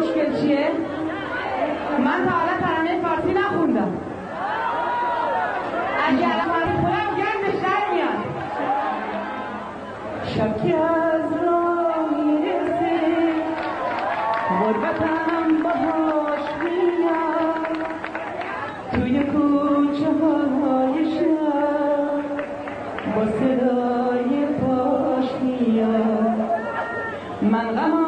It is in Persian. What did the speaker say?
مشکل چیه؟ من تا حالا ترانه فارسی نخوندم. اگه الان فارسی خونم گندش در میاد. شب که از راه میرسه غربتم باهاش میاد توی کوچه های شب با صدای پاش میاد من غم